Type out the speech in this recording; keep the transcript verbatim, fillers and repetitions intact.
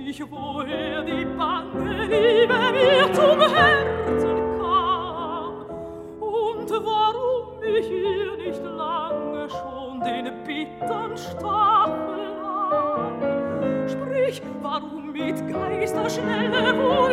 ich, woher die bange Liebe mir zum Herzen kam und warum ich ihr nicht lange schon den bittern Stachel nahm. Sprich, warum mit Geisterschnelle wohl